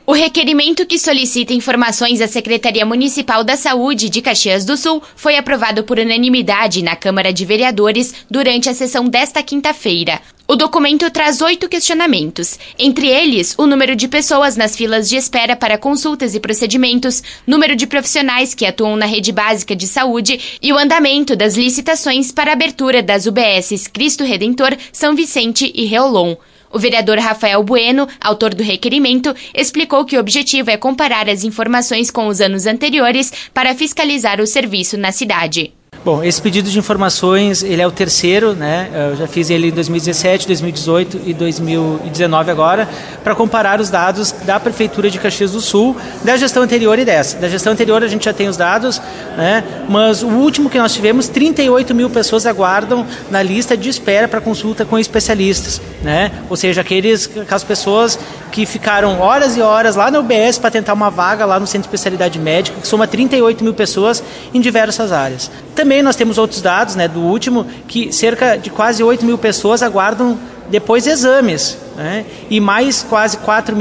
O requerimento que solicita informações à Secretaria Municipal da Saúde de Caxias do Sul foi aprovado por unanimidade na Câmara de Vereadores durante a sessão desta quinta-feira. O documento traz 8 questionamentos, entre eles o número de pessoas nas filas de espera para consultas e procedimentos, número de profissionais que atuam na rede básica de saúde e o andamento das licitações para a abertura das UBSs Cristo Redentor, São Vicente e Reolon. O vereador Rafael Bueno, autor do requerimento, explicou que o objetivo é comparar as informações com os anos anteriores para fiscalizar o serviço na cidade. Bom, esse pedido de informações, ele é o terceiro, né? Eu já fiz ele em 2017, 2018 e 2019 agora, para comparar os dados da Prefeitura de Caxias do Sul, da gestão anterior e dessa. Da gestão anterior a gente já tem os dados, né? Mas o último que nós tivemos, 38 mil pessoas aguardam na lista de espera para consulta com especialistas, né? Ou seja, aquelas pessoas que ficaram horas e horas lá na UBS para tentar uma vaga lá no Centro de Especialidade Médica, que soma 38 mil pessoas em diversas áreas. Também nós temos outros dados, né, do último, que cerca de quase 8 mil pessoas aguardam depois exames, né, e mais quase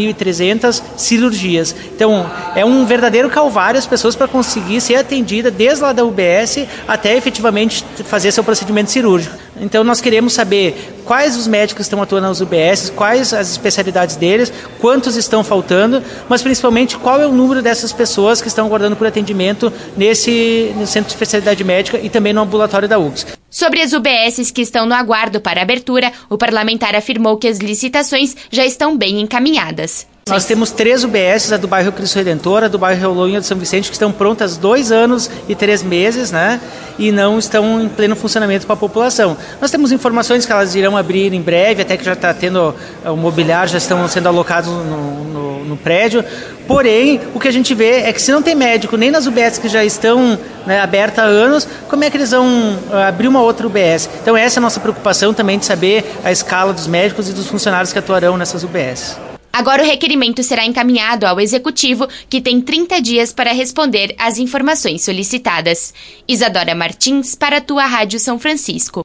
4.300 cirurgias. Então, é um verdadeiro calvário as pessoas para conseguir ser atendida desde lá da UBS até efetivamente fazer seu procedimento cirúrgico. Então, nós queremos saber quais os médicos estão atuando nas UBS, quais as especialidades deles, quantos estão faltando, mas principalmente qual é o número dessas pessoas que estão aguardando por atendimento no Centro de Especialidade Médica e também no ambulatório da UBS. Sobre as UBSs que estão no aguardo para abertura, o parlamentar afirmou que as licitações já estão bem encaminhadas. Nós temos 3 UBSs, a do bairro Cristo Redentor, a do bairro Reolon e a do São Vicente, que estão prontas 2 anos e 3 meses, né? E não estão em pleno funcionamento para a população. Nós temos informações que elas irão abrir em breve, até que já está tendo o mobiliário, já estão sendo alocados no prédio. Porém, o que a gente vê é que se não tem médico nem nas UBS que já estão, né, abertas há anos, como é que eles vão abrir uma outra UBS? Então essa é a nossa preocupação também de saber a escala dos médicos e dos funcionários que atuarão nessas UBS. Agora o requerimento será encaminhado ao Executivo, que tem 30 dias para responder às informações solicitadas. Isadora Martins, para a Tua Rádio São Francisco.